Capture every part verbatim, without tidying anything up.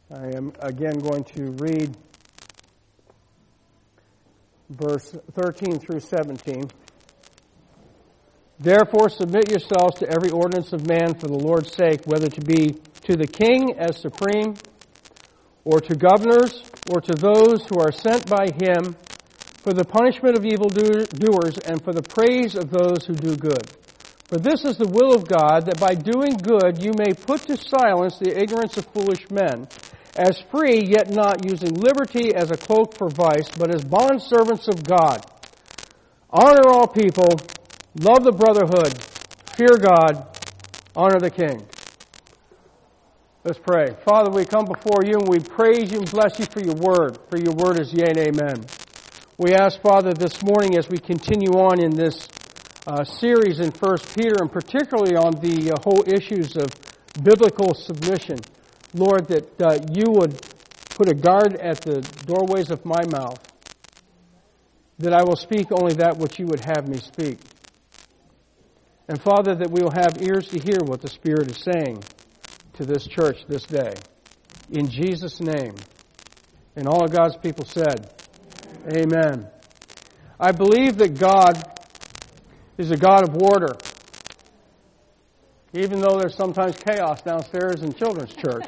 I am again going to read verse thirteen through seventeen. Therefore submit yourselves to every ordinance of man for the Lord's sake, whether to be to the king as supreme, or to governors, or to those who are sent by him, for the punishment of evildoers and for the praise of those who do good. For this is the will of God, that by doing good you may put to silence the ignorance of foolish men, as free, yet not using liberty as a cloak for vice, but as bondservants of God. Honor all people, love the brotherhood, fear God, honor the king. Let's pray. Father, we come before you and we praise you and bless you for your word, for your word is yea and amen. We ask, Father, this morning as we continue on in this uh, series in First Peter, and particularly on the uh, whole issues of biblical submission, Lord, that uh, you would put a guard at the doorways of my mouth, that I will speak only that which you would have me speak. And Father, that we will have ears to hear what the Spirit is saying to this church this day. In Jesus' name. And all of God's people said, Amen. I believe that God is a God of order, even though there's sometimes chaos downstairs in children's church.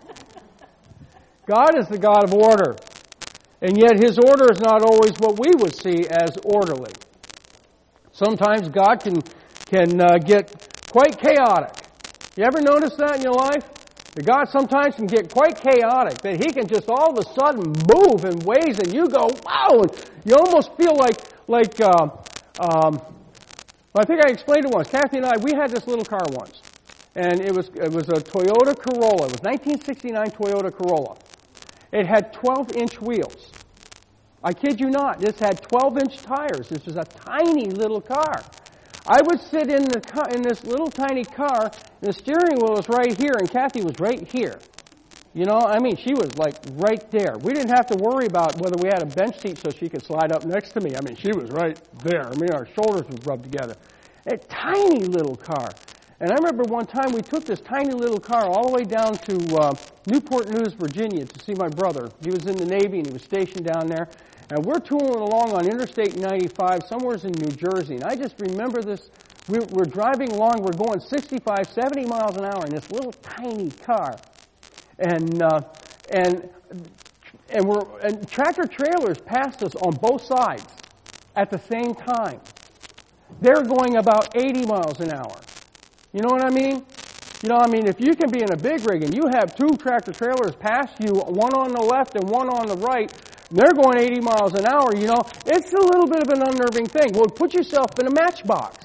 God is the God of order, and yet His order is not always what we would see as orderly. Sometimes God can can uh, get quite chaotic. You ever notice that in your life? That God sometimes can get quite chaotic, that He can just all of a sudden move in ways and you go, wow, and you almost feel like, like uh, um, I think I explained it once. Kathy and I, we had this little car once, and it was it was a Toyota Corolla. It was nineteen sixty-nine Toyota Corolla. It had twelve-inch wheels. I kid you not, this had twelve-inch tires. This was a tiny little car. I would sit in the car, in this little tiny car, and the steering wheel was right here, and Kathy was right here. You know, I mean, she was like right there. We didn't have to worry about whether we had a bench seat so she could slide up next to me. I mean, she was right there. I mean, our shoulders would rub together. A tiny little car. And I remember one time we took this tiny little car all the way down to uh, Newport News, Virginia, to see my brother. He was in the Navy, and he was stationed down there. And we're tooling along on Interstate ninety-five, somewhere in New Jersey. And I just remember this. We're, we're driving along. We're going sixty-five, seventy miles an hour in this little tiny car. And uh, and and we're and tractor trailers passed us on both sides at the same time. They're going about eighty miles an hour. You know what I mean? You know, I mean, if you can be in a big rig and you have two tractor trailers pass you, one on the left and one on the right, and they're going eighty miles an hour, you know, it's a little bit of an unnerving thing. Well, put yourself in a matchbox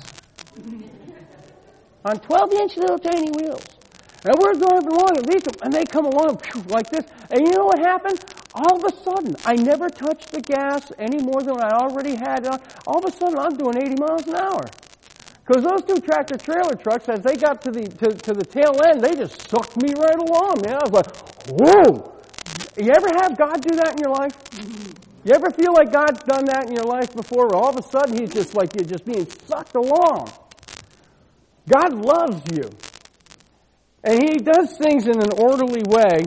on twelve-inch little tiny wheels. And we're driving along, and they come, and they come along like this. And you know what happened? All of a sudden, I never touched the gas any more than I already had. All of a sudden, I'm doing eighty miles an hour. Because those two tractor-trailer trucks, as they got to the to, to the tail end, they just sucked me right along, man. I was like, whoa! You ever have God do that in your life? You ever feel like God's done that in your life before, where all of a sudden He's just like you're just being sucked along? God loves you. And He does things in an orderly way,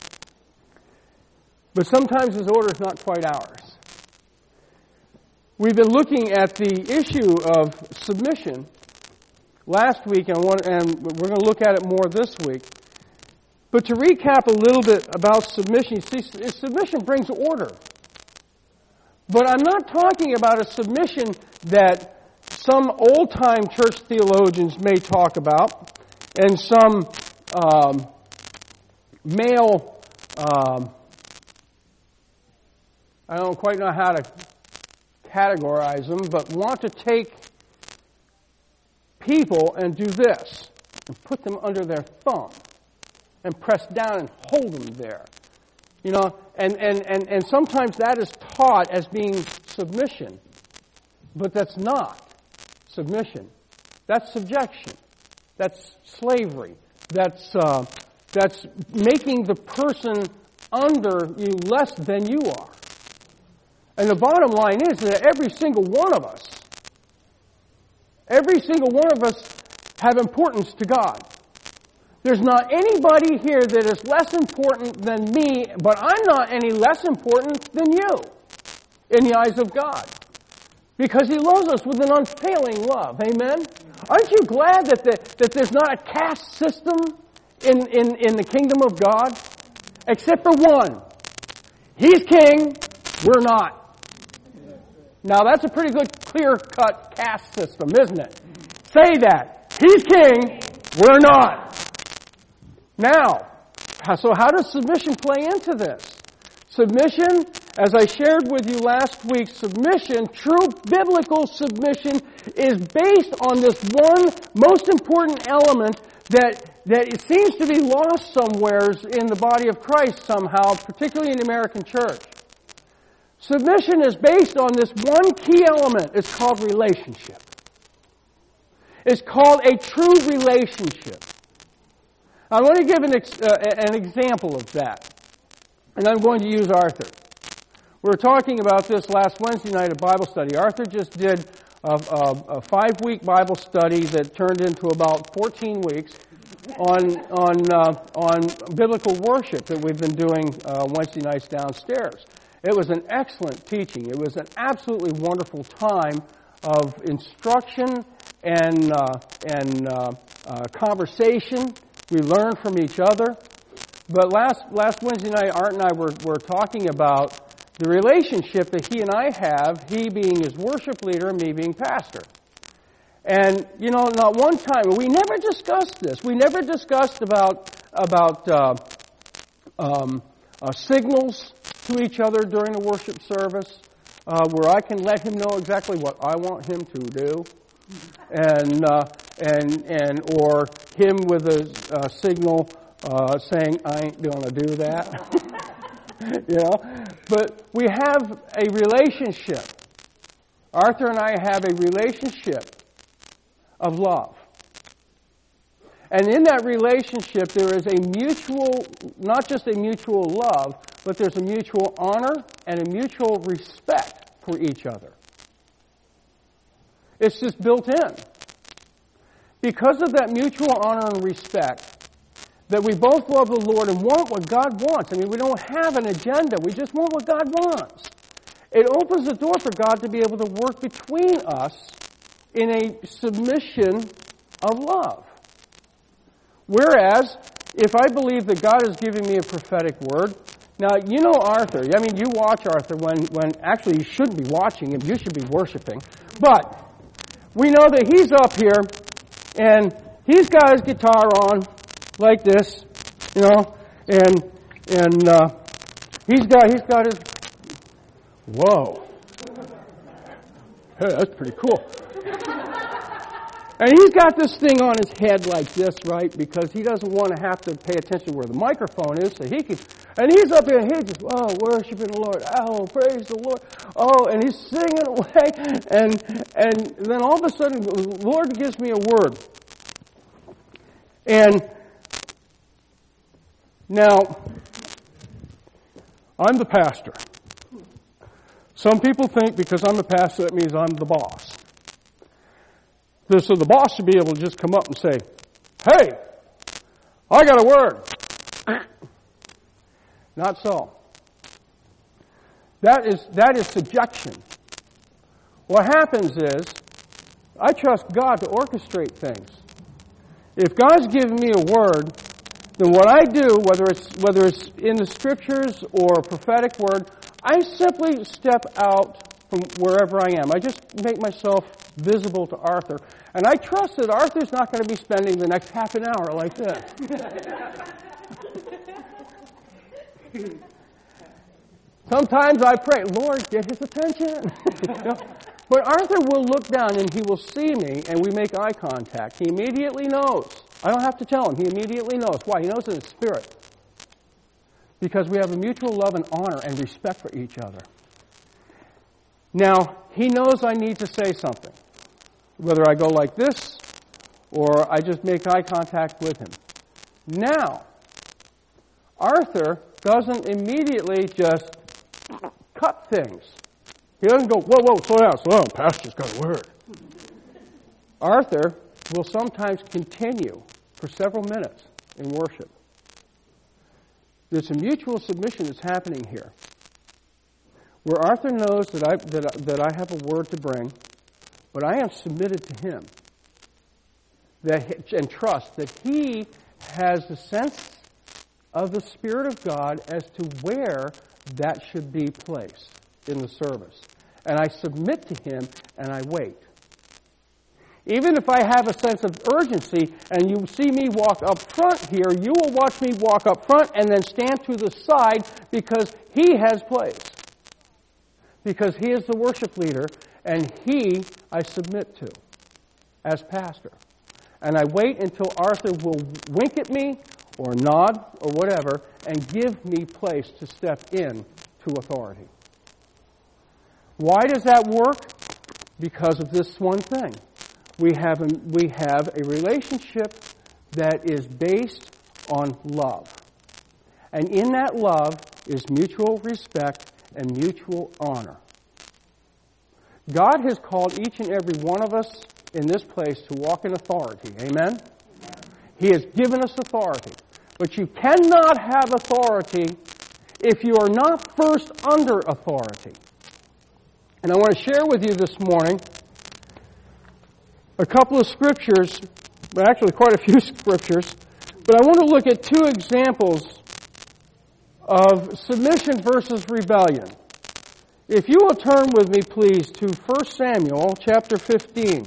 but sometimes His order is not quite ours. We've been looking at the issue of submission last week, and, one, and we're going to look at it more this week. But to recap a little bit about submission, you see, submission brings order. But I'm not talking about a submission that some old-time church theologians may talk about, and some um, male, um, I don't quite know how to categorize them, but want to take people and do this, and put them under their thumb, and press down and hold them there. You know, and, and, and, and sometimes that is taught as being submission, but that's not submission. That's subjection. That's slavery. That's uh, that's making the person under you less than you are. And the bottom line is that every single one of us, every single one of us have importance to God. There's not anybody here that is less important than me, but I'm not any less important than you in the eyes of God. Because He loves us with an unfailing love. Amen? Aren't you glad that, the, that there's not a caste system in, in, in the kingdom of God? Except for one. He's king, we're not. Now that's a pretty good clear-cut caste system, isn't it? Say that. He's king, we're not. Now, so how does submission play into this? Submission, as I shared with you last week, submission, true biblical submission, is based on this one most important element that, that it seems to be lost somewheres in the body of Christ somehow, particularly in the American church. Submission is based on this one key element. It's called relationship. It's called a true relationship. I want to give an, ex, uh, an example of that. And I'm going to use Arthur. We were talking about this last Wednesday night at Bible study. Arthur just did a, a, a five-week Bible study that turned into about fourteen weeks on on uh, on biblical worship that we've been doing uh, Wednesday nights downstairs. It was an excellent teaching. It was an absolutely wonderful time of instruction and uh, and uh, uh, conversation. We learned from each other. But last last Wednesday night, Art and I were, were talking about the relationship that he and I have, he being his worship leader and me being pastor. And, you know, not one time, we never discussed this. We never discussed about, about uh, um, uh, signals to each other during the worship service, uh, where I can let him know exactly what I want him to do. And, uh, and, and, or him with a, a signal Uh, saying, I ain't going to do that. You know? But we have a relationship. Arthur and I have a relationship of love. And in that relationship, there is a mutual, not just a mutual love, but there's a mutual honor and a mutual respect for each other. It's just built in. Because of that mutual honor and respect, that we both love the Lord and want what God wants. I mean, we don't have an agenda. We just want what God wants. It opens the door for God to be able to work between us in a submission of love. Whereas, if I believe that God is giving me a prophetic word, now, you know Arthur. I mean, you watch Arthur when, when actually you shouldn't be watching him. You should be worshiping. But we know that he's up here and he's got his guitar on like this, you know, and and uh, he's got he's got his. Whoa, hey, that's pretty cool. And he's got this thing on his head like this, right? Because he doesn't want to have to pay attention where the microphone is, so he can. And he's up here and he's just oh, worshiping the Lord. Oh, praise the Lord. Oh, and he's singing away, and and then all of a sudden, the Lord gives me a word, and. Now, I'm the pastor. Some people think because I'm the pastor, that means I'm the boss. So the boss should be able to just come up and say, hey, I got a word. Not so. That is, that is subjection. What happens is, I trust God to orchestrate things. If God's given me a word, then what I do, whether it's whether it's in the scriptures or a prophetic word, I simply step out from wherever I am. I just make myself visible to Arthur. And I trust that Arthur's not going to be spending the next half an hour like this. Sometimes I pray, Lord, get his attention. You know? But Arthur will look down and he will see me and we make eye contact. He immediately knows. I don't have to tell him. He immediately knows. Why? He knows in his spirit. Because we have a mutual love and honor and respect for each other. Now, he knows I need to say something. Whether I go like this or I just make eye contact with him. Now, Arthur doesn't immediately just cut things. He doesn't go, whoa, whoa, slow down, slow down. Pastor's got a word. Arthur will sometimes continue for several minutes in worship. There's a mutual submission that's happening here, where Arthur knows that I, that, that I have a word to bring, but I am submitted to him, that, and trust that he has the sense of the Spirit of God as to where that should be placed in the service. And I submit to him, and I wait. Even if I have a sense of urgency, and you see me walk up front here, you will watch me walk up front and then stand to the side because he has place. Because he is the worship leader, and he I submit to as pastor. And I wait until Arthur will wink at me or nod or whatever and give me place to step in to authority. Why does that work? Because of this one thing. We have a, we have a relationship that is based on love. And in that love is mutual respect and mutual honor. God has called each and every one of us in this place to walk in authority. Amen? He has given us authority. But you cannot have authority if you are not first under authority. And I want to share with you this morning a couple of scriptures, well, actually quite a few scriptures, but I want to look at two examples of submission versus rebellion. If you will turn with me, please, to First Samuel chapter fifteen.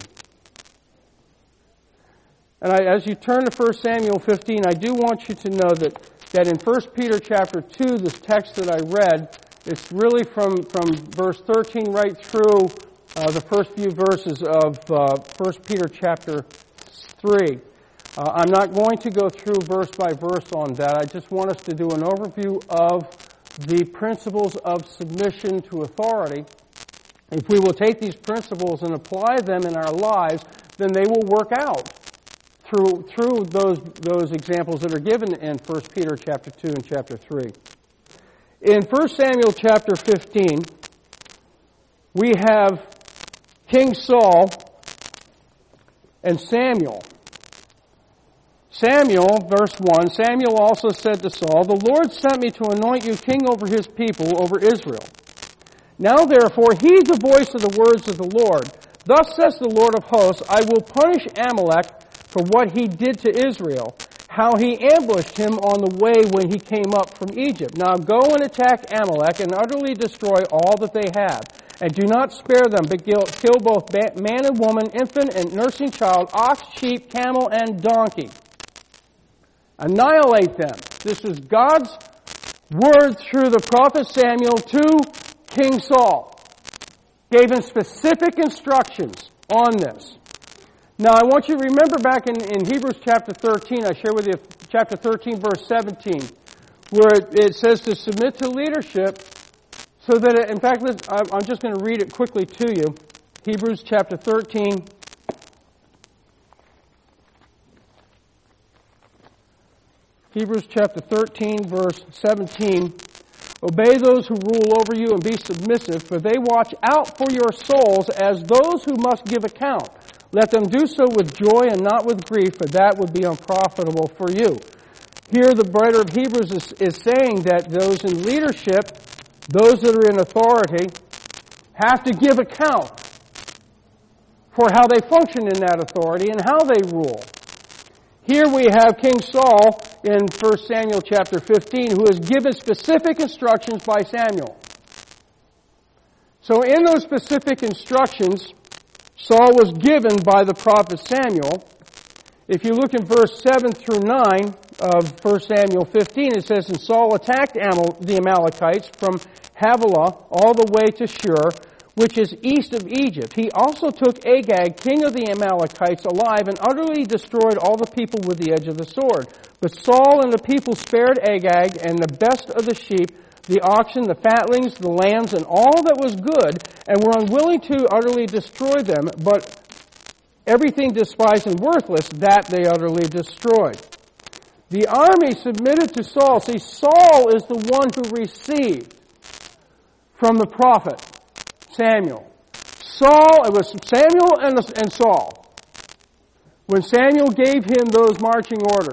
And I, as you turn to First Samuel fifteen, I do want you to know that, that in First Peter chapter two, this text that I read, it's really from, from verse thirteen right through uh, the first few verses of uh, First Peter chapter three. Uh, I'm not going to go through verse by verse on that. I just want us to do an overview of the principles of submission to authority. If we will take these principles and apply them in our lives, then they will work out through through those those examples that are given in First Peter chapter two and chapter three. In First Samuel chapter fifteen, we have King Saul and Samuel. Samuel, verse one, Samuel also said to Saul, "The Lord sent me to anoint you king over his people, over Israel. Now therefore heed the voice of the words of the Lord. Thus says the Lord of hosts, I will punish Amalek for what he did to Israel, how he ambushed him on the way when he came up from Egypt. Now go and attack Amalek and utterly destroy all that they have. And do not spare them, but kill both man and woman, infant and nursing child, ox, sheep, camel, and donkey. Annihilate them." This is God's word through the prophet Samuel to King Saul. Gave him specific instructions on this. Now, I want you to remember back in, in Hebrews chapter thirteen, I share with you chapter thirteen, verse seventeen, where it, it says to submit to leadership, so that, it, in fact, let's, I'm just going to read it quickly to you. Hebrews chapter thirteen. Hebrews chapter thirteen, verse seventeen. "Obey those who rule over you and be submissive, for they watch out for your souls as those who must give account. Let them do so with joy and not with grief, for that would be unprofitable for you." Here the writer of Hebrews is, is saying that those in leadership, those that are in authority, have to give account for how they function in that authority and how they rule. Here we have King Saul in First Samuel chapter fifteen, who is given specific instructions by Samuel. So in those specific instructions, Saul was given by the prophet Samuel. If you look in verse seven through nine of First Samuel fifteen, it says, "And Saul attacked Amal- the Amalekites from Havilah all the way to Shur, which is east of Egypt. He also took Agag, king of the Amalekites, alive and utterly destroyed all the people with the edge of the sword. But Saul and the people spared Agag and the best of the sheep, the oxen, the fatlings, the lambs, and all that was good, and were unwilling to utterly destroy them, but everything despised and worthless, that they utterly destroyed." The army submitted to Saul. See, Saul is the one who received from the prophet Samuel. Saul, it was Samuel and, and Saul. When Samuel gave him those marching orders,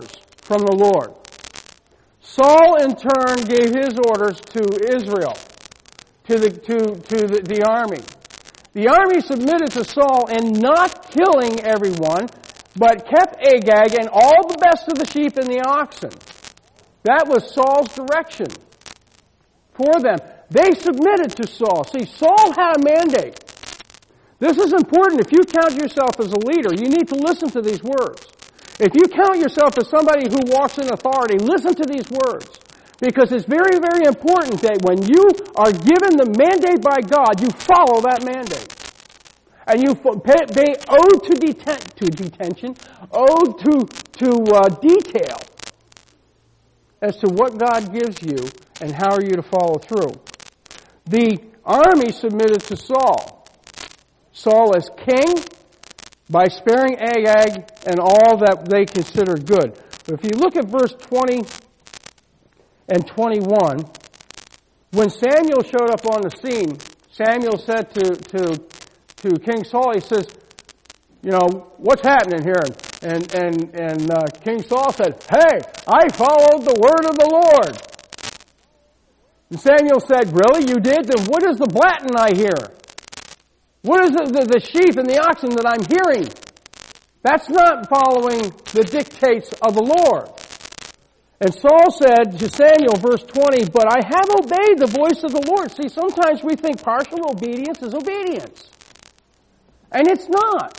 from the Lord. Saul, in turn, gave his orders to Israel, to the, to, to the, the army. The army submitted to Saul in not killing everyone, but kept Agag and all the best of the sheep and the oxen. That was Saul's direction for them. They submitted to Saul. See, Saul had a mandate. This is important. If you count yourself as a leader, you need to listen to these words. If you count yourself as somebody who walks in authority, listen to these words. Because it's very, very important that when you are given the mandate by God, you follow that mandate. And you pay, pay owed to, deten- to detention, owed to, to uh, detail as to what God gives you and how are you to follow through. The army submitted to Saul. Saul as king, by sparing Agag and all that they considered good. But if you look at verse twenty and twenty-one, when Samuel showed up on the scene, Samuel said to, to, to King Saul, he says, you know, what's happening here? And, and, and uh, King Saul said, hey, I followed the word of the Lord. And Samuel said, really, you did? Then what is the blatting I hear? What is the, the, the sheep and the oxen that I'm hearing? That's not following the dictates of the Lord. And Saul said to Samuel, verse twenty, but I have obeyed the voice of the Lord. See, sometimes we think partial obedience is obedience. And it's not.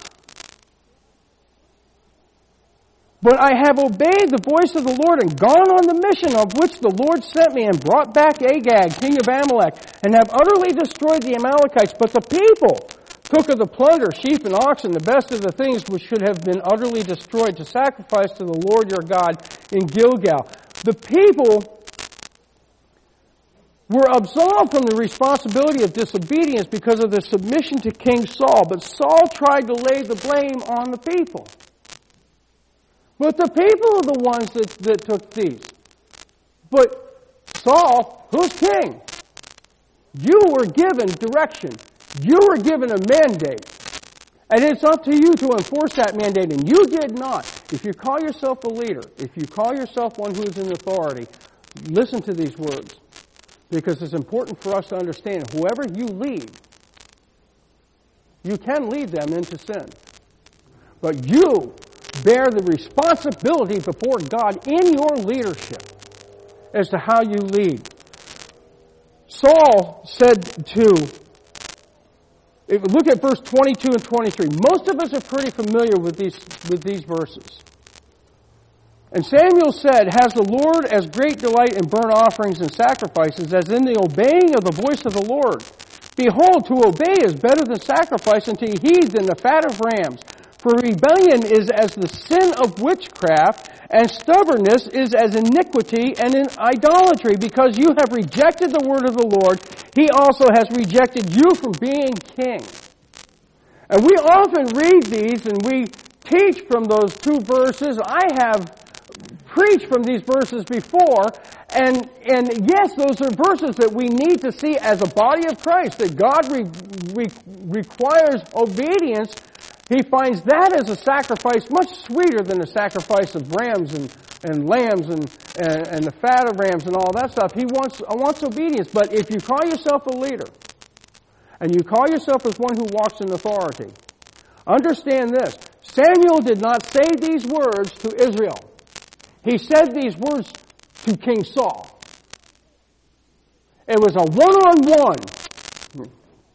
But I have obeyed the voice of the Lord and gone on the mission of which the Lord sent me and brought back Agag, king of Amalek, and have utterly destroyed the Amalekites. But the people took of the plunder, sheep and oxen, the best of the things which should have been utterly destroyed, to sacrifice to the Lord your God in Gilgal. The people were absolved from the responsibility of disobedience because of their submission to King Saul. But Saul tried to lay the blame on the people. But the people are the ones that, that took these. But Saul, who's king? You were given direction. You were given a mandate. And it's up to you to enforce that mandate, and you did not. If you call yourself a leader, if you call yourself one who is in authority, listen to these words. Because it's important for us to understand, whoever you lead, you can lead them into sin. But you bear the responsibility before God in your leadership as to how you lead. Saul said to, if we look at verse twenty-two and twenty-three. Most of us are pretty familiar with these, with these verses. And Samuel said, has the Lord as great delight in burnt offerings and sacrifices as in the obeying of the voice of the Lord? Behold, to obey is better than sacrifice, and to heed than the fat of rams. For rebellion is as the sin of witchcraft, and stubbornness is as iniquity and in idolatry. Because you have rejected the word of the Lord, he also has rejected you from being king. And we often read these and we teach from those two verses. I have preached from these verses before, and and yes, those are verses that we need to see as a body of Christ, that God re, re, requires obedience. He finds that as a sacrifice much sweeter than the sacrifice of rams and, and lambs and, and, and the fat of rams and all that stuff. He wants, wants obedience. But if you call yourself a leader, and you call yourself as one who walks in authority, understand this. Samuel did not say these words to Israel. He said these words to King Saul. It was a one-on-one.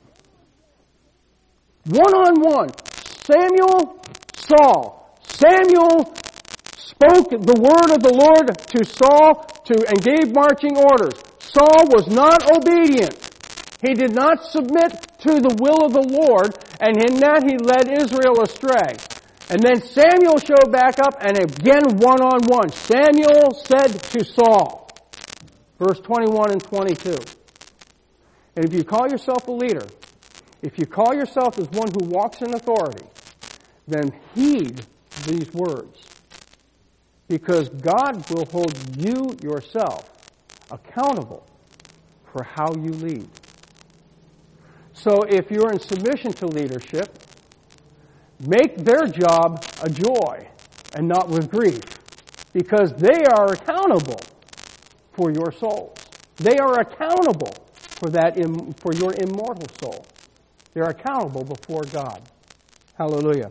One-on-one. Samuel, Saul. Samuel spoke the word of the Lord to Saul to, and gave marching orders. Saul was not obedient. He did not submit to the will of the Lord, and in that he led Israel astray. And then Samuel showed back up, and again one-on-one. Samuel said to Saul, verse twenty-one and twenty-two. And if you call yourself a leader, if you call yourself as one who walks in authority, then heed these words. Because God will hold you yourself accountable for how you lead. So if you're in submission to leadership, make their job a joy and not with grief. because they are accountable for your souls. They are accountable for that im- for your immortal soul. They're accountable before God. Hallelujah.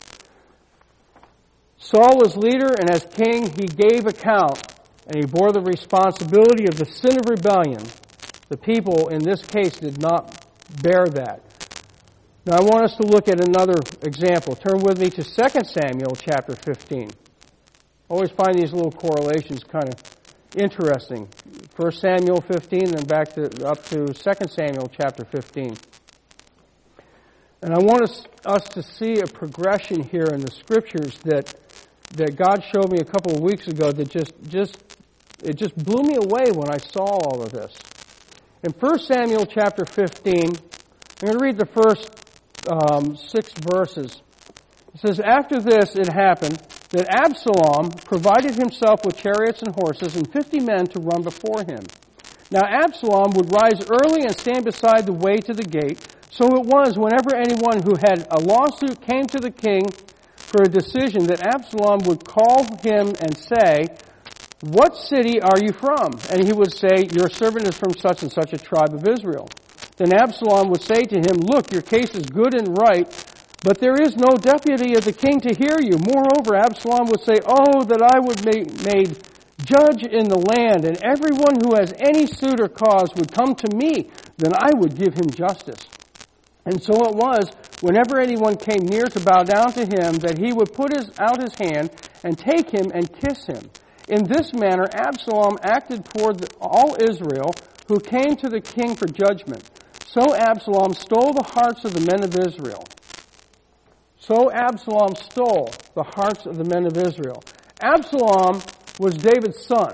Saul as leader and as king, he gave account, and he bore the responsibility of the sin of rebellion. The people in this case did not bear that. Now I want us to look at another example. Turn with me to Second Samuel chapter fifteen. I always find these little correlations kind of interesting. First Samuel fifteen, then back to up to Second Samuel chapter fifteen. And I want us, us to see a progression here in the Scriptures that that God showed me a couple of weeks ago that just just it just blew me away when I saw all of this. In First Samuel chapter fifteen, I'm going to read the first um, six verses. It says, "After this it happened that Absalom provided himself with chariots and horses and fifty men to run before him. Now Absalom would rise early and stand beside the way to the gate. So it was whenever anyone who had a lawsuit came to the king for a decision that Absalom would call him and say, 'What city are you from?' And he would say, 'Your servant is from such and such a tribe of Israel.' Then Absalom would say to him, 'Look, your case is good and right, but there is no deputy of the king to hear you.' Moreover, Absalom would say, 'Oh, that I would be made judge in the land, and everyone who has any suit or cause would come to me, then I would give him justice.' And so it was, whenever anyone came near to bow down to him, that he would put his, out his hand and take him and kiss him. In this manner, Absalom acted toward the, all Israel who came to the king for judgment. So Absalom stole the hearts of the men of Israel. So Absalom stole the hearts of the men of Israel." Absalom was David's son.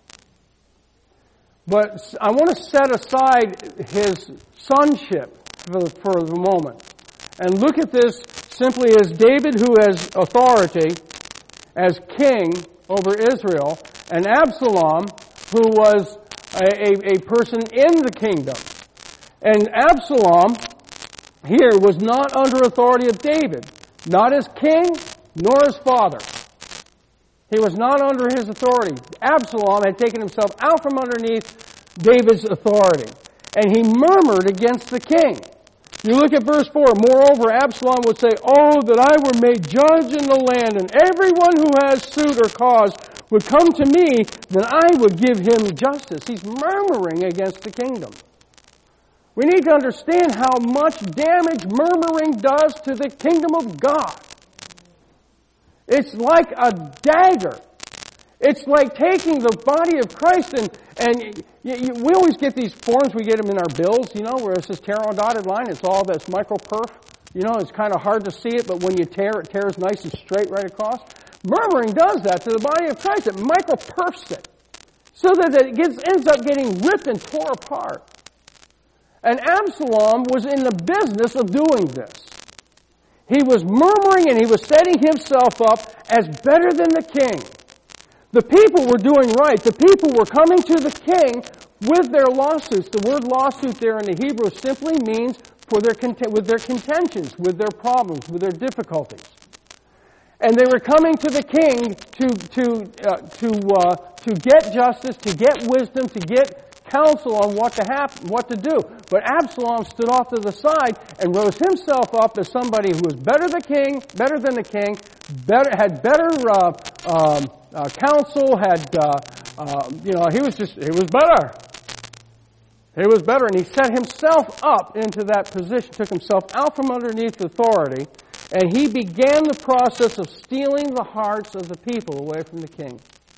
But I want to set aside his sonship for, for the moment and look at this simply as David, who has authority as king over Israel, and Absalom, who was a, a, a person in the kingdom. And Absalom here was not under authority of David, not as king nor as father. He was not under his authority. Absalom had taken himself out from underneath David's authority, and he murmured against the king. You look at verse four. "Moreover, Absalom would say, 'Oh, that I were made judge in the land, and everyone who has suit or cause would come to me, then I would give him justice.'" He's murmuring against the kingdom. We need to understand how much damage murmuring does to the kingdom of God. It's like a dagger. It's like taking the body of Christ and, and you, you, we always get these forms, we get them in our bills, you know, where it says tear on dotted line. It's all this micro-perf. You know, it's kind of hard to see it, but when you tear, it tears nice and straight right across. Murmuring does that to the body of Christ. It micro-perfs it so that it gets, ends up getting ripped and tore apart. And Absalom was in the business of doing this. He was murmuring and he was setting himself up as better than the king. The people were doing right. The people were coming to the king with their lawsuits. The word lawsuit there in the Hebrew simply means for their with their contentions, with their problems, with their difficulties. And they were coming to the king to to uh, to uh, to get justice, to get wisdom, to get counsel on what to happen, what to do. But Absalom stood off to the side and rose himself up as somebody who was better the king, better than the king, better had better uh, um, uh, counsel, had uh, uh, you know he was just he was better. He was better, and he set himself up into that position, took himself out from underneath authority, and he began the process of stealing the hearts of the people away from the king.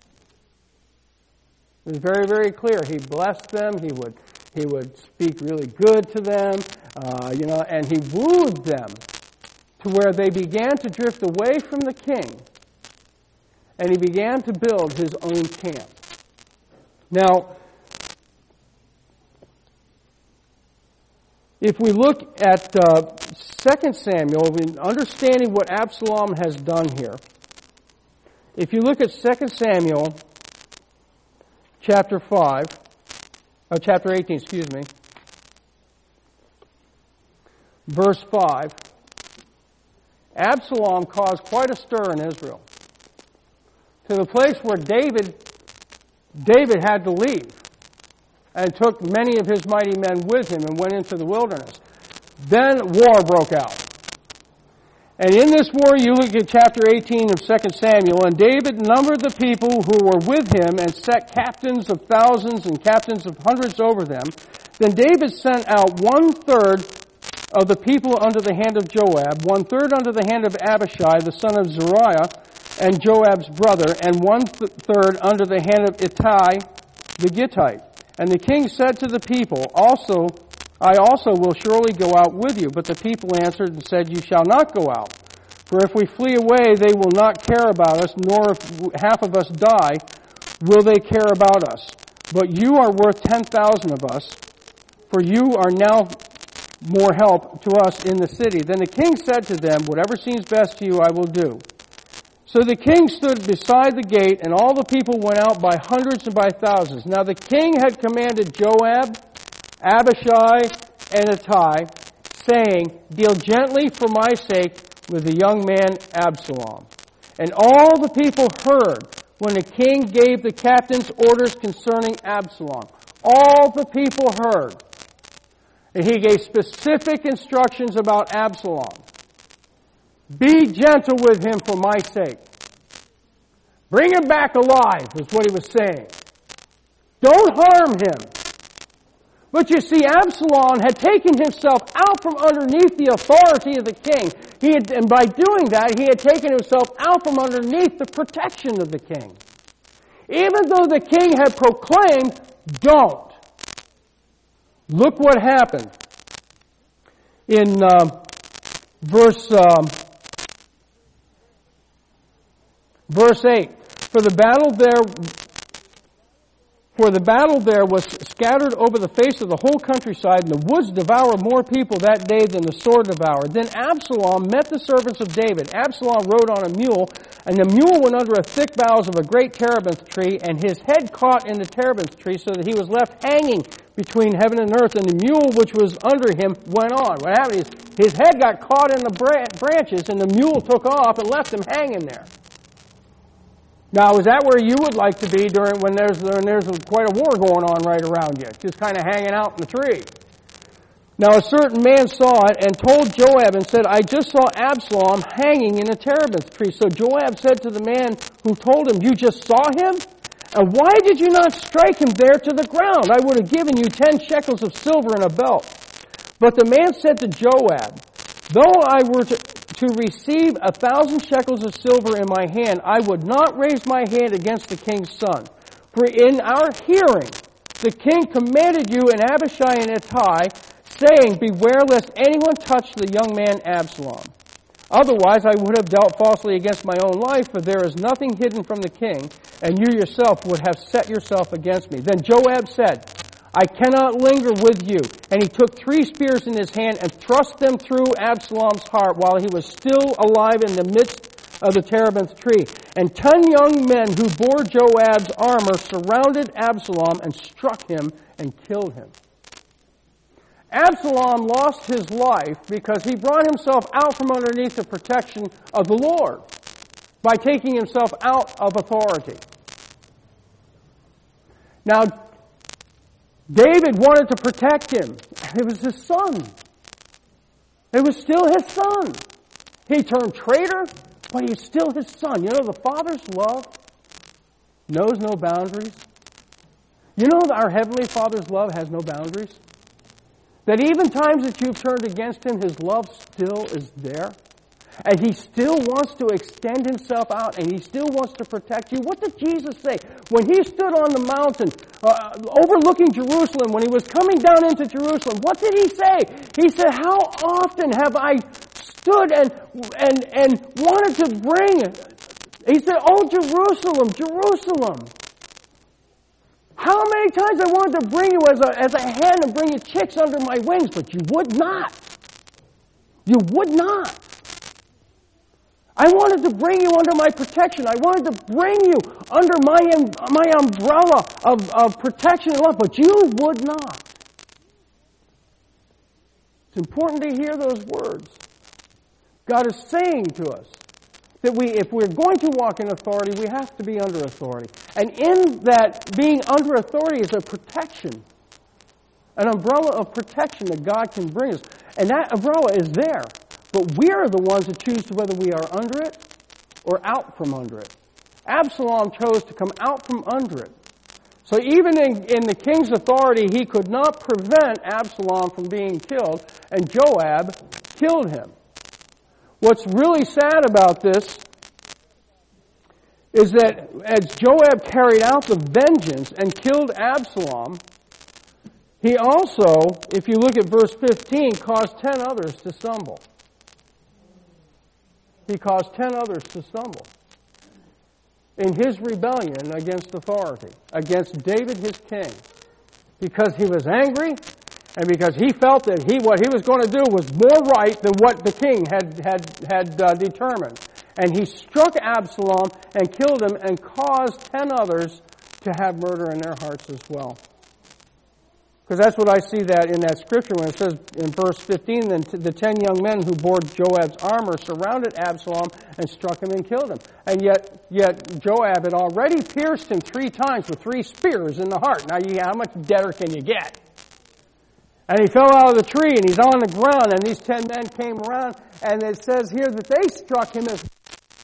It was very, very clear. He blessed them. He would, he would speak really good to them, uh, you know, and he wooed them to where they began to drift away from the king, and he began to build his own camp. Now, if we look at uh, Second Samuel, understanding what Absalom has done here, if you look at Second Samuel chapter five, uh, chapter eighteen, excuse me, verse five, Absalom caused quite a stir in Israel, to the place where David, David had to leave and took many of his mighty men with him and went into the wilderness. Then war broke out. And in this war, you look at chapter eighteen of Second Samuel, and David numbered the people who were with him and set captains of thousands and captains of hundreds over them. Then David sent out one-third of the people under the hand of Joab, one-third under the hand of Abishai, the son of Zeruiah, and Joab's brother, and one-third under the hand of Ittai the Gittite. And the king said to the people, "Also, I also will surely go out with you." But the people answered and said, "You shall not go out. For if we flee away, they will not care about us, nor if half of us die, will they care about us. But you are worth ten thousand of us, for you are now more help to us in the city." Then the king said to them, "Whatever seems best to you, I will do." So the king stood beside the gate, and all the people went out by hundreds and by thousands. Now the king had commanded Joab, Abishai, and Ittai, saying, "Deal gently for my sake with the young man Absalom." And all the people heard when the king gave the captains orders concerning Absalom. All the people heard. And he gave specific instructions about Absalom. Be gentle with him for my sake. Bring him back alive, is what he was saying. Don't harm him. But you see, Absalom had taken himself out from underneath the authority of the king. He had, and by doing that, he had taken himself out from underneath the protection of the king. Even though the king had proclaimed, don't. Look what happened. In uh, verse, um, verse eight. For the battle there... For the battle there was scattered over the face of the whole countryside, and the woods devoured more people that day than the sword devoured. Then Absalom met the servants of David. Absalom rode on a mule, and the mule went under a thick boughs of a great terebinth tree, and his head caught in the terebinth tree, so that he was left hanging between heaven and earth, and the mule which was under him went on. What happened is his head got caught in the branches, and the mule took off and left him hanging there. Now, is that where you would like to be during when there's when there's quite a war going on right around you, just kind of hanging out in the tree? Now, a certain man saw it and told Joab and said, "I just saw Absalom hanging in a terebinth tree." So Joab said to the man who told him, "You just saw him? And why did you not strike him there to the ground? I would have given you ten shekels of silver and a belt." But the man said to Joab, "Though I were to to receive a thousand shekels of silver in my hand, I would not raise my hand against the king's son. For in our hearing, the king commanded you and Abishai and Ittai, saying, Beware lest anyone touch the young man Absalom. Otherwise I would have dealt falsely against my own life, for there is nothing hidden from the king, and you yourself would have set yourself against me." Then Joab said, "I cannot linger with you." And he took three spears in his hand and thrust them through Absalom's heart while he was still alive in the midst of the terebinth tree. And ten young men who bore Joab's armor surrounded Absalom and struck him and killed him. Absalom lost his life because he brought himself out from underneath the protection of the Lord by taking himself out of authority. Now, David wanted to protect him. It was his son. It was still his son. He turned traitor, but he's still his son. You know, the Father's love knows no boundaries. You know that our Heavenly Father's love has no boundaries? That even times that you've turned against Him, His love still is there. And He still wants to extend Himself out, and He still wants to protect you. What did Jesus say? When He stood on the mountain, uh, overlooking Jerusalem, when He was coming down into Jerusalem, what did He say? He said, "How often have I stood and and and wanted to bring..." He said, "Oh, Jerusalem, Jerusalem. How many times I wanted to bring you as a, as a hen and bring you chicks under my wings, but you would not. You would not. I wanted to bring you under my protection. I wanted to bring you under my my umbrella of, of protection and love, but you would not." It's important to hear those words. God is saying to us, that we, if we're going to walk in authority, we have to be under authority. And in that being under authority is a protection, an umbrella of protection that God can bring us. And that umbrella is there, but we are the ones that choose whether we are under it or out from under it. Absalom chose to come out from under it. So even in, in the king's authority, he could not prevent Absalom from being killed, and Joab killed him. What's really sad about this is that as Joab carried out the vengeance and killed Absalom, he also, if you look at verse fifteen, caused ten others to stumble. He caused ten others to stumble in his rebellion against authority, against David his king, because he was angry and because he felt that he what he was going to do was more right than what the king had had had uh, determined. And he struck Absalom and killed him and caused ten others to have murder in their hearts as well. Because that's what I see that in that scripture when it says in verse fifteen, then the ten young men who bore Joab's armor surrounded Absalom and struck him and killed him. And yet, yet Joab had already pierced him three times with three spears in the heart. Now, you, how much deader can you get? And he fell out of the tree and he's on the ground, and these ten men came around, and it says here that they struck him as...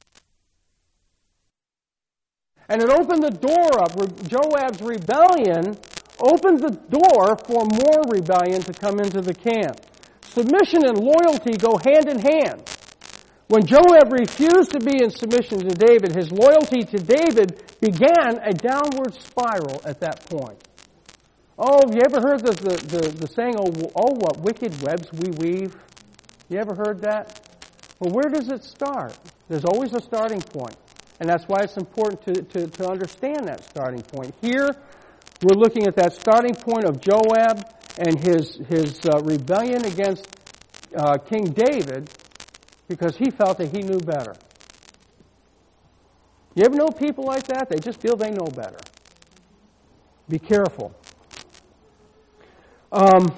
And it opened the door up. Joab's rebellion opened the door for more rebellion to come into the camp. Submission and loyalty go hand in hand. When Joab refused to be in submission to David, his loyalty to David began a downward spiral at that point. Oh, have you ever heard the, the, the, the saying, oh, oh, what wicked webs we weave? You ever heard that? Well, where does it start? There's always a starting point. And that's why it's important to, to, to understand that starting point. Here, we're looking at that starting point of Joab and his, his uh, rebellion against uh, King David because he felt that he knew better. You ever know people like that? They just feel they know better. Be careful. Um,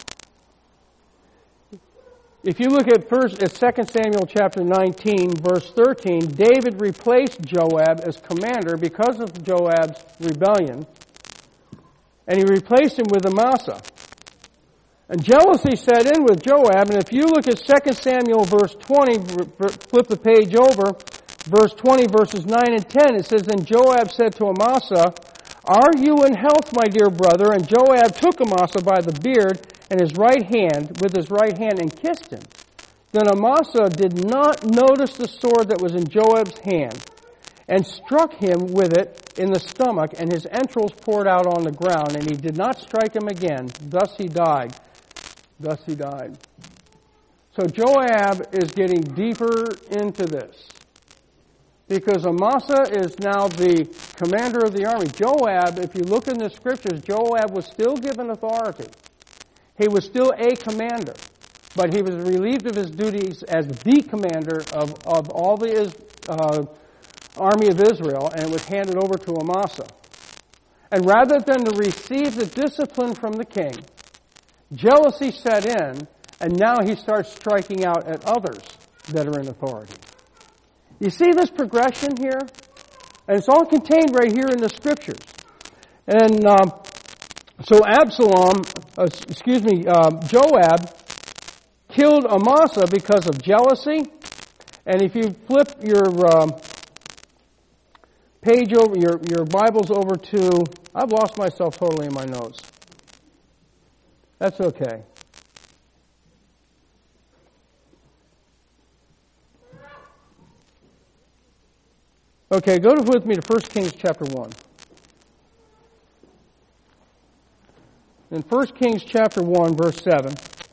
if you look at first at Second Samuel chapter nineteen, verse thirteen, David replaced Joab as commander because of Joab's rebellion, and he replaced him with Amasa. And jealousy set in with Joab, and if you look at Second Samuel verse twenty, flip the page over, verse twenty, verses nine and ten, it says, Then Joab said to Amasa, Are you in health, my dear brother? And Joab took Amasa by the beard and his right hand, with his right hand, and kissed him. Then Amasa did not notice the sword that was in Joab's hand, and struck him with it in the stomach, and his entrails poured out on the ground, and he did not strike him again. Thus he died. Thus he died. So Joab is getting deeper into this, because Amasa is now the commander of the army. Joab, if you look in the scriptures, Joab was still given authority. He was still a commander, but he was relieved of his duties as the commander of, of all the uh, army of Israel, and it was handed over to Amasa. And rather than to receive the discipline from the king, jealousy set in, and now he starts striking out at others that are in authority. You see this progression here? And it's all contained right here in the scriptures. And um, so Absalom, uh, excuse me, uh, Joab killed Amasa because of jealousy. And if you flip your um, page over, your, your Bibles over to, I've lost myself totally in my notes. That's okay. Okay, go to, with me to First Kings chapter one. In First Kings chapter one, verse seven,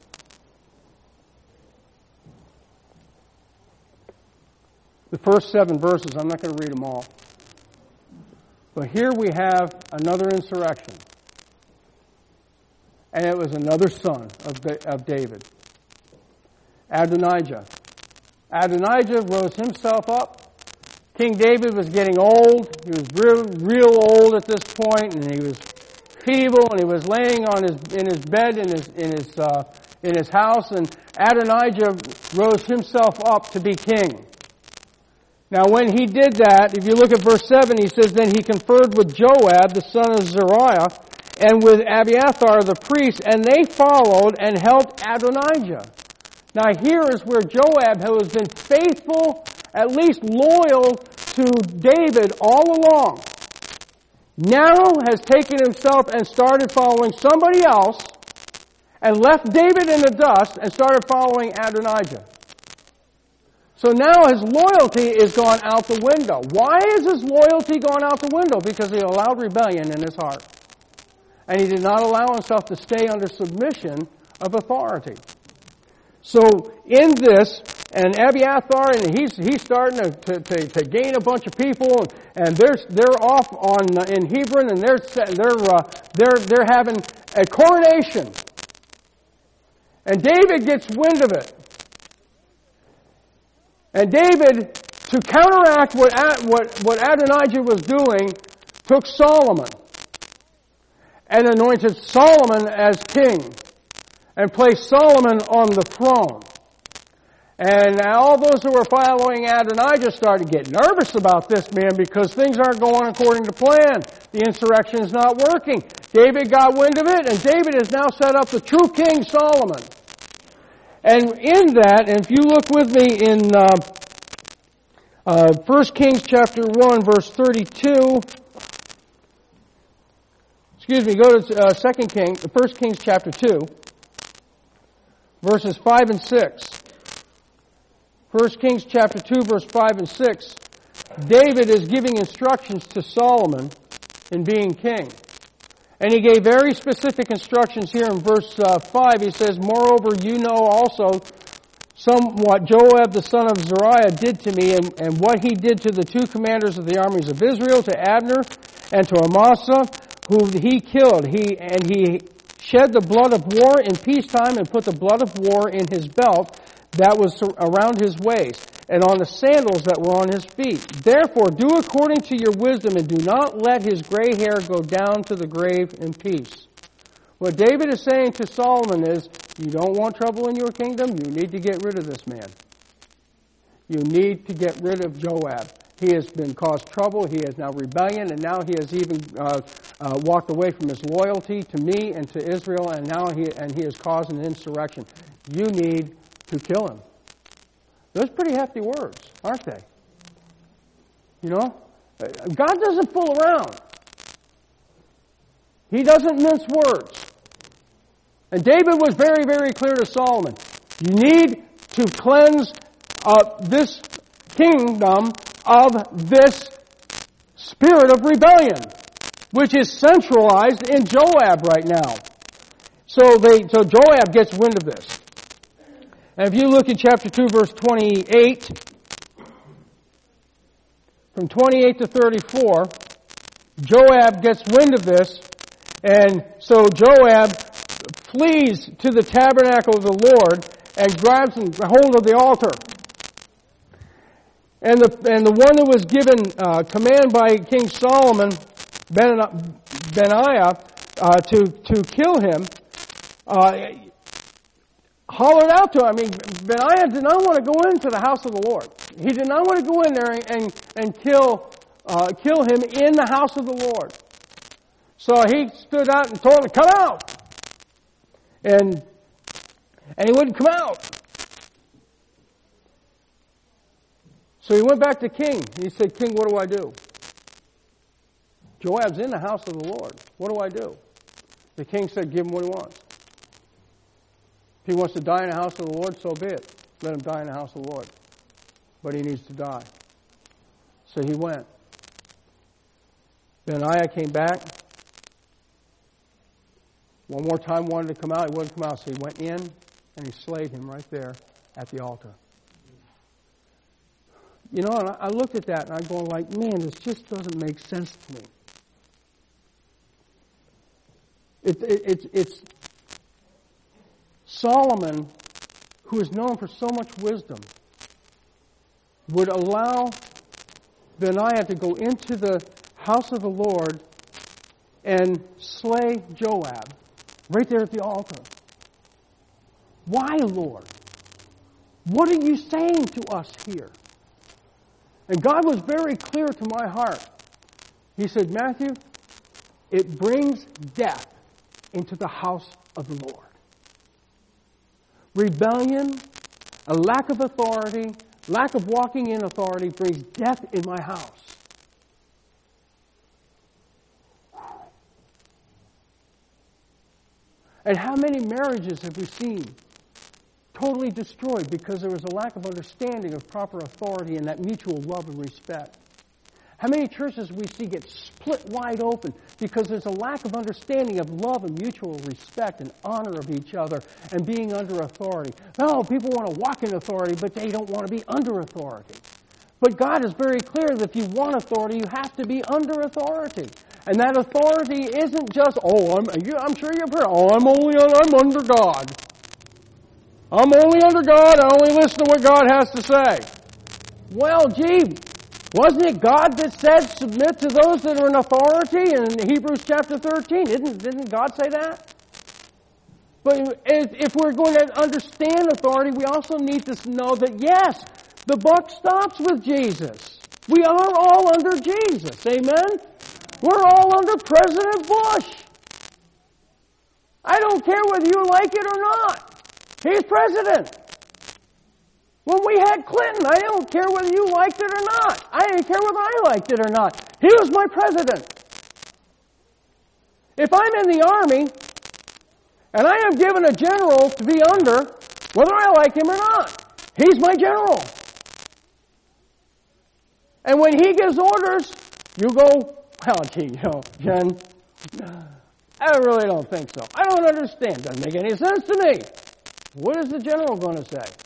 the first seven verses, I'm not going to read them all. But here we have another insurrection. And it was another son of, of David, Adonijah. Adonijah rose himself up. King David was getting old. He was real, real old at this point, and he was feeble, and he was laying on his in his bed in his in his uh, in his house. And Adonijah rose himself up to be king. Now when he did that, if you look at verse seven, he says, then he conferred with Joab, the son of Zeruiah, and with Abiathar the priest, and they followed and helped Adonijah. Now here is where Joab, who has been faithful, at least loyal to David all along, now has taken himself and started following somebody else and left David in the dust and started following Adonijah. So now his loyalty is gone out the window. Why is his loyalty gone out the window? Because he allowed rebellion in his heart. And he did not allow himself to stay under submission of authority. So in this, and Abiathar, and he's he's starting to, to, to, to gain a bunch of people, and, and they're they're off on uh, in Hebron, and they're they're uh, they're they're having a coronation, and David gets wind of it, and David, to counteract what what what Adonijah was doing, took Solomon and anointed Solomon as king, and placed Solomon on the throne. And all those who were following Adonijah started to get nervous about this man because things aren't going according to plan. The insurrection is not working. David got wind of it, and David has now set up the true king Solomon. And in that, and if you look with me in uh, uh, First Kings chapter one, verse thirty-two, excuse me, go to uh, Second Kings, First Kings chapter two, verses five and six. First Kings chapter two, verse five and six. David is giving instructions to Solomon in being king. And he gave very specific instructions here in verse uh, five. He says, moreover, you know also somewhat Joab the son of Zeruiah did to me, and, and what he did to the two commanders of the armies of Israel, to Abner and to Amasa, whom he killed. He and he shed the blood of war in peacetime, and put the blood of war in his belt that was around his waist, and on the sandals that were on his feet. Therefore, do according to your wisdom, and do not let his gray hair go down to the grave in peace. What David is saying to Solomon is, you don't want trouble in your kingdom, you need to get rid of this man. You need to get rid of Joab. He has been caused trouble, he has now rebellion, and now he has even uh, uh, walked away from his loyalty to me and to Israel, and now he and he has caused an insurrection. You need to kill him. Those are pretty hefty words, aren't they? You know? God doesn't fool around. He doesn't mince words. And David was very, very clear to Solomon. You need to cleanse uh, this kingdom of this spirit of rebellion, which is centralized in Joab right now. So they, so Joab gets wind of this. And if you look at chapter two, verse twenty-eight, from twenty-eight to thirty-four, Joab gets wind of this, and so Joab flees to the tabernacle of the Lord and grabs and hold of the altar. And the and the one that was given uh, command by King Solomon, Benaiah, uh, to to kill him, uh, hollered out to him. I mean, Benaiah did not want to go into the house of the Lord. He did not want to go in there and and, and kill uh, kill him in the house of the Lord. So he stood out and told him, "Come out!" And and he wouldn't come out. So he went back to King. He said, "King, what do I do? Joab's in the house of the Lord. What do I do?" The king said, "Give him what he wants. If he wants to die in the house of the Lord, so be it. Let him die in the house of the Lord. But he needs to die." So he went. Benaiah came back. One more time wanted to come out. He wouldn't come out. So he went in and he slayed him right there at the altar. You know, and I looked at that and I'm going like, man, this just doesn't make sense to me. It, it, it's, it's Solomon, who is known for so much wisdom, would allow Benaiah to go into the house of the Lord and slay Joab right there at the altar. Why, Lord? What are you saying to us here? And God was very clear to my heart. He said, Matthew, it brings death into the house of the Lord. Rebellion, a lack of authority, lack of walking in authority brings death in my house. And how many marriages have we seen totally destroyed because there was a lack of understanding of proper authority and that mutual love and respect? How many churches we see get split wide open because there's a lack of understanding of love and mutual respect and honor of each other and being under authority? No, people want to walk in authority, but they don't want to be under authority. But God is very clear that if you want authority, you have to be under authority. And that authority isn't just, oh, I'm, I'm sure you're pretty, oh, I'm only I'm under God. I'm only under God, I only listen to what God has to say. Well, gee, wasn't it God that said, submit to those that are in authority in Hebrews chapter thirteen? Didn't, didn't God say that? But if we're going to understand authority, we also need to know that, yes, the buck stops with Jesus. We are all under Jesus. Amen? We're all under President Bush. I don't care whether you like it or not. He's president. When we had Clinton, I don't care whether you liked it or not. I didn't care whether I liked it or not. He was my president. If I'm in the army, and I am given a general to be under, whether I like him or not, he's my general. And when he gives orders, you go, well, gee, you know, Jen, I really don't think so. I don't understand. Doesn't make any sense to me. What is the general going to say?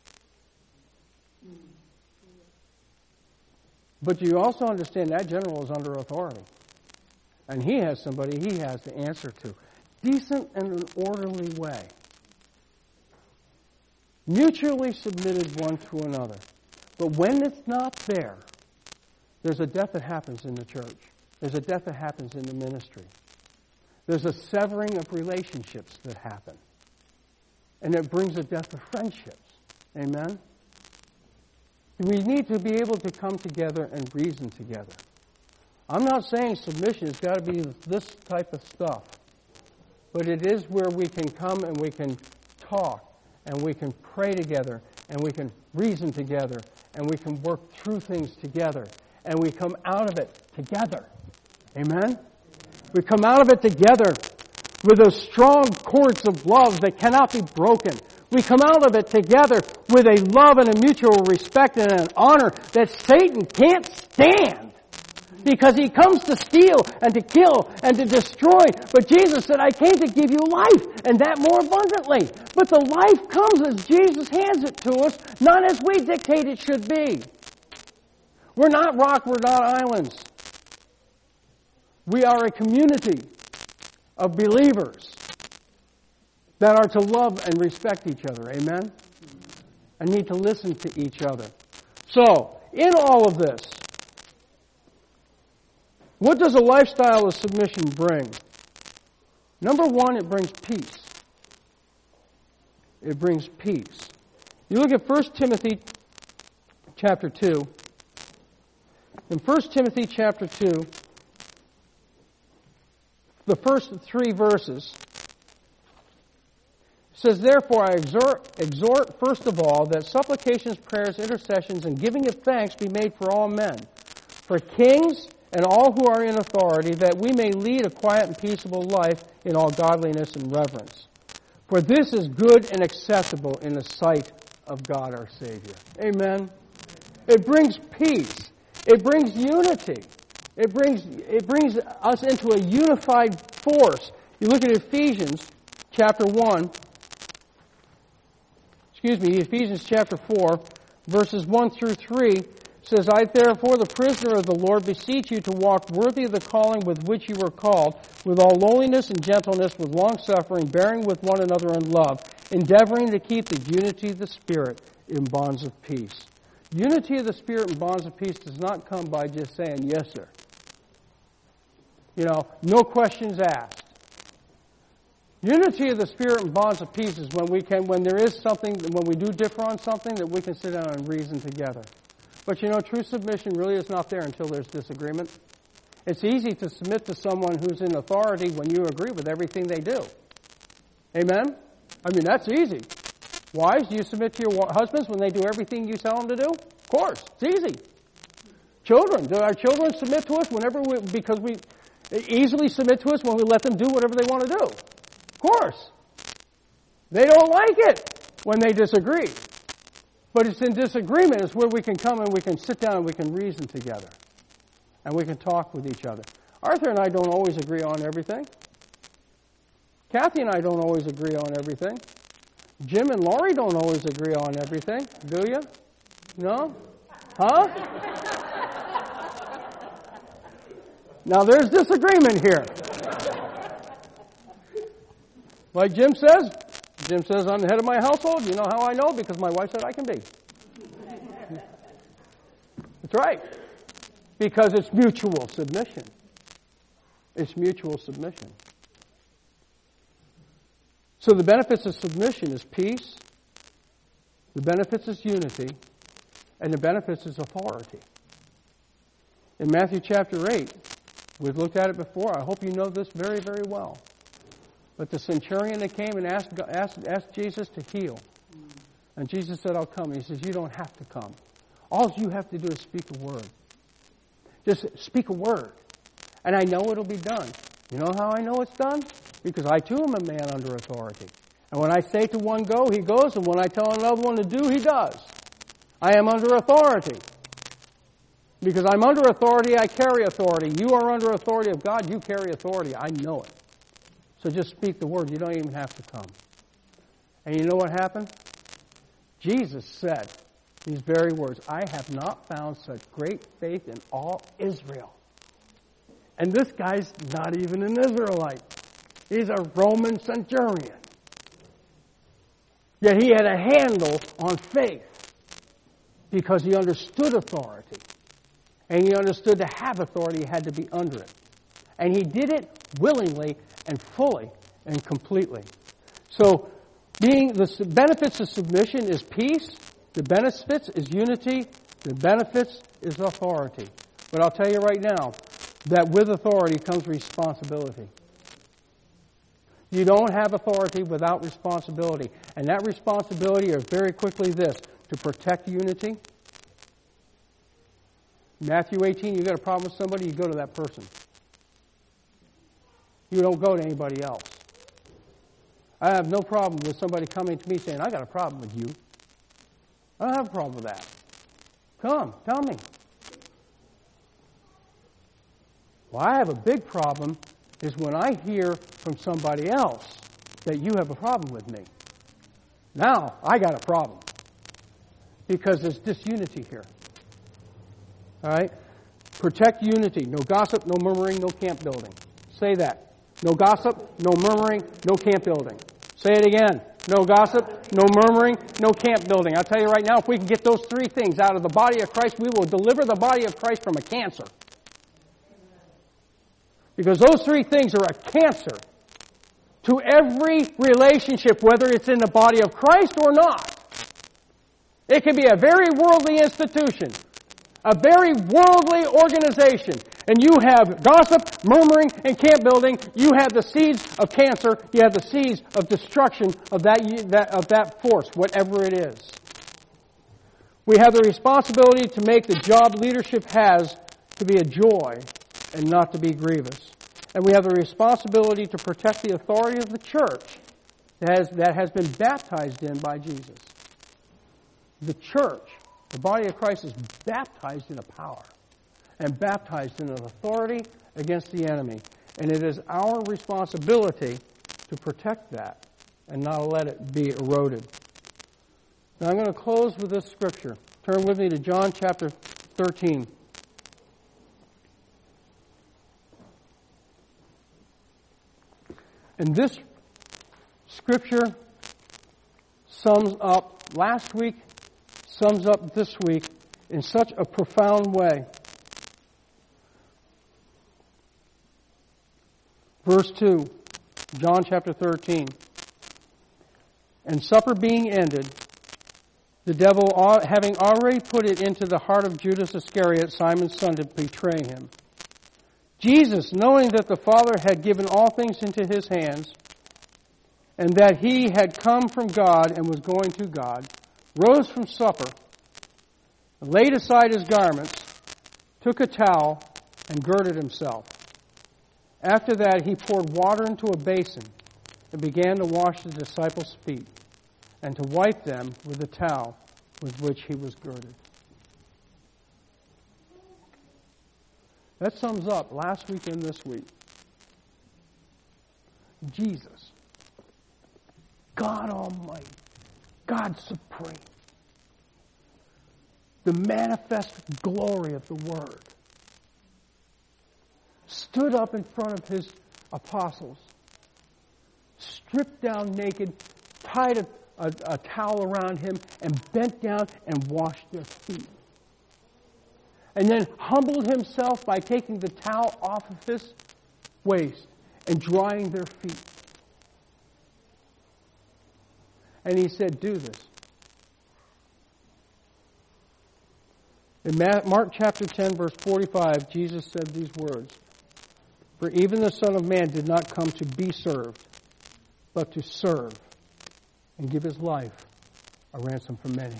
But you also understand that general is under authority. And he has somebody he has to answer to. Decent and an orderly way. Mutually submitted one to another. But when it's not there, there's a death that happens in the church. There's a death that happens in the ministry. There's a severing of relationships that happen. And it brings a death of friendships. Amen? We need to be able to come together and reason together. I'm not saying submission has got to be this type of stuff. But it is where we can come and we can talk and we can pray together and we can reason together and we can work through things together and we come out of it together. Amen? We come out of it together with those strong cords of love that cannot be broken. We come out of it together with a love and a mutual respect and an honor that Satan can't stand. Because he comes to steal and to kill and to destroy. But Jesus said, I came to give you life, and that more abundantly. But the life comes as Jesus hands it to us, not as we dictate it should be. We're not rock, we're not islands. We are a community of believers that are to love and respect each other. Amen? And need to listen to each other. So, in all of this, what does a lifestyle of submission bring? Number one, it brings peace. It brings peace. You look at First Timothy chapter two. In First Timothy chapter two, the first three verses, it says, Therefore I exhort, exhort first of all that supplications, prayers, intercessions, and giving of thanks be made for all men, for kings and all who are in authority, that we may lead a quiet and peaceable life in all godliness and reverence. For this is good and acceptable in the sight of God our Savior. Amen. It brings peace. It brings unity. It brings it brings us into a unified force. You look at Ephesians chapter one. Excuse me, Ephesians chapter four, verses one through three. Says, I therefore, the prisoner of the Lord, beseech you to walk worthy of the calling with which you were called, with all lowliness and gentleness, with long-suffering, bearing with one another in love, endeavoring to keep the unity of the Spirit in bonds of peace. Unity of the Spirit in bonds of peace does not come by just saying, yes, sir. You know, no questions asked. Unity of the Spirit in bonds of peace is when we can, when there is something, when we do differ on something, that we can sit down and reason together. But you know, true submission really is not there until there's disagreement. It's easy to submit to someone who's in authority when you agree with everything they do. Amen? I mean, that's easy. Wives, do you submit to your husbands when they do everything you tell them to do? Of course. It's easy. Children, do our children submit to us whenever we, because we easily submit to us when we let them do whatever they want to do? Of course. They don't like it when they disagree. But it's in disagreement is where we can come and we can sit down and we can reason together. And we can talk with each other. Arthur and I don't always agree on everything. Kathy and I don't always agree on everything. Jim and Laurie don't always agree on everything, do you? No? Huh? Now there's disagreement here. Like Jim says, Jim says, I'm the head of my household. You know how I know? Because my wife said I can be. That's right. Because it's mutual submission. It's mutual submission. So the benefits of submission is peace, the benefits is unity, and the benefits is authority. In Matthew chapter eight, we've looked at it before. I hope you know this very, very well. But the centurion that came and asked, asked, asked Jesus to heal. And Jesus said, I'll come. And he says, you don't have to come. All you have to do is speak a word. Just speak a word. And I know it'll be done. You know how I know it's done? Because I too am a man under authority. And when I say to one go, he goes. And when I tell another one to do, he does. I am under authority. Because I'm under authority, I carry authority. You are under authority of God, you carry authority. I know it. So just speak the word. You don't even have to come. And you know what happened? Jesus said these very words, I have not found such great faith in all Israel. And this guy's not even an Israelite. He's a Roman centurion. Yet he had a handle on faith because he understood authority. And he understood to have authority, he had to be under it. And he did it willingly and fully and completely. So, being the benefits of submission is peace, the benefits is unity, the benefits is authority. But I'll tell you right now, that with authority comes responsibility. You don't have authority without responsibility. And that responsibility is very quickly this, to protect unity. Matthew eighteen, you got a problem with somebody, you go to that person. You don't go to anybody else. I have no problem with somebody coming to me saying, I got a problem with you. I don't have a problem with that. Come, tell me. Well, I have a big problem is when I hear from somebody else that you have a problem with me. Now, I got a problem. Because there's disunity here. All right? Protect unity. No gossip, no murmuring, no camp building. Say that. No gossip, no murmuring, no camp building. Say it again. No gossip, no murmuring, no camp building. I'll tell you right now, if we can get those three things out of the body of Christ, we will deliver the body of Christ from a cancer. Because those three things are a cancer to every relationship, whether it's in the body of Christ or not. It can be a very worldly institution, a very worldly organization, and you have gossip, murmuring, and camp building. You have the seeds of cancer. You have the seeds of destruction of that, that of that force, whatever it is. We have the responsibility to make the job leadership has to be a joy and not to be grievous. And we have the responsibility to protect the authority of the church that has, that has been baptized in by Jesus. The church, the body of Christ, is baptized in a power and baptized in an authority against the enemy. And it is our responsibility to protect that and not let it be eroded. Now I'm going to close with this scripture. Turn with me to John chapter thirteen. And this scripture sums up last week, sums up this week in such a profound way. Verse two, John chapter thirteen. And supper being ended, The devil, having already put it into the heart of Judas Iscariot, Simon's son, to betray him. Jesus, knowing that the Father had given all things into his hands, and that he had come from God and was going to God, rose from supper, laid aside his garments, took a towel, and girded himself. After that, he poured water into a basin and began to wash the disciples' feet and to wipe them with the towel with which he was girded. That sums up last week and this week. Jesus, God Almighty, God Supreme, the manifest glory of the Word, stood up in front of his apostles, stripped down naked, tied a, a, a towel around him, and bent down and washed their feet. And then humbled himself by taking the towel off of his waist and drying their feet. And he said, do this. In Mark chapter ten, verse forty-five, Jesus said these words, for even the Son of Man did not come to be served, but to serve and give his life a ransom for many.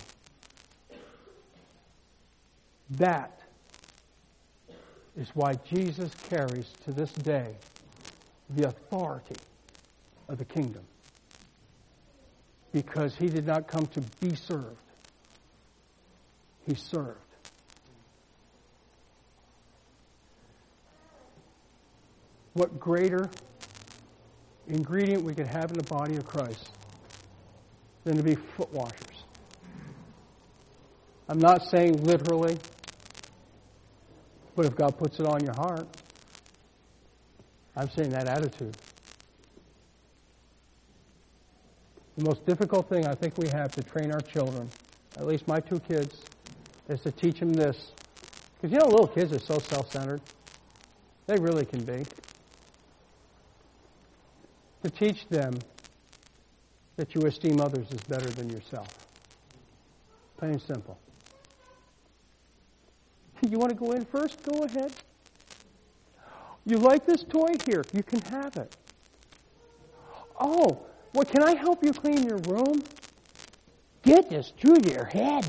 That is why Jesus carries to this day the authority of the kingdom. Because he did not come to be served. He served. What greater ingredient we could have in the body of Christ than to be foot washers? I'm not saying literally, but if God puts it on your heart, I'm saying that attitude. The most difficult thing I think we have to train our children, at least my two kids, is to teach them this. Because you know, little kids are so self-centered. They really can be. To teach them that you esteem others as better than yourself. Plain and simple. You want to go in first? Go ahead. You like this toy? Here, you can have it. Oh, well, can I help you clean your room? Get this through your head.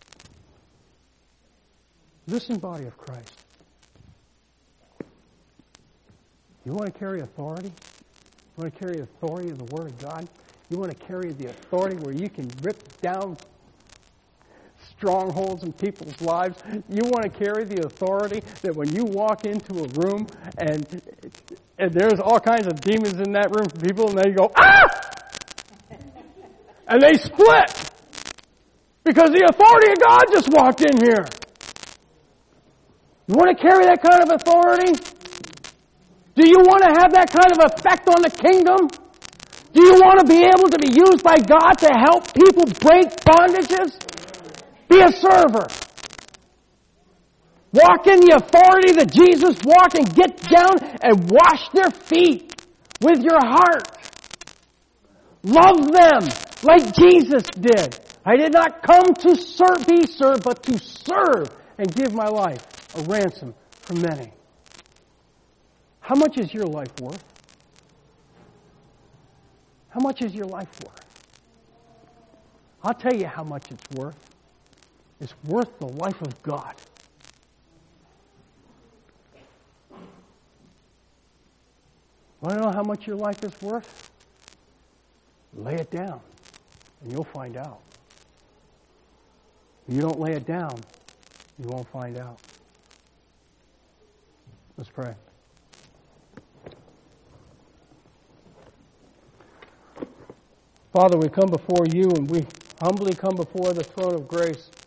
Listen, body of Christ. You want to carry authority? You want to carry authority of the Word of God? You want to carry the authority where you can rip down strongholds in people's lives? You want to carry the authority that when you walk into a room and, and there's all kinds of demons in that room for people and they go, ah! And they split because the authority of God just walked in here. You want to carry that kind of authority? Do you want to have that kind of effect on the kingdom? Do you want to be able to be used by God to help people break bondages? Be a server. Walk in the authority that Jesus walked and get down and wash their feet with your heart. Love them like Jesus did. I did not come to serve, be served, but to serve and give my life a ransom for many. How much is your life worth? How much is your life worth? I'll tell you how much it's worth. It's worth the life of God. Want to know how much your life is worth? Lay it down, and you'll find out. If you don't lay it down, you won't find out. Let's pray. Father, we come before you, and we humbly come before the throne of grace.